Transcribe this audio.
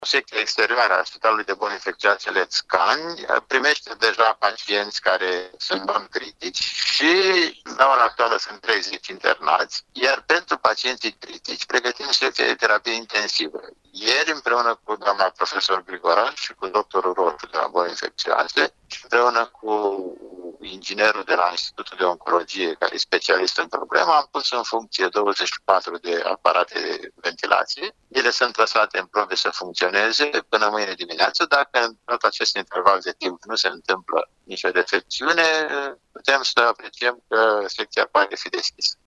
secția exterioară a Spitalului de Boli Infecțioase Lețcani primește deja pacienți care sunt non-critici și la ora actuală sunt 30 internați, iar pentru pacienții critici pregătim secția de terapie intensivă. Ieri, împreună cu doamna profesor Grigoran și cu doctorul Roșu de la Boli Infecțioase și împreună cu inginerul de la Institutul de Oncologie, care e specialist în problemă, am pus în funcție 24 de aparate de ventilație. Ele sunt lăsate în probe să funcționeze până mâine dimineață. Dacă în tot acest interval de timp nu se întâmplă nicio defecțiune, putem să apreciem că secția poate fi deschisă.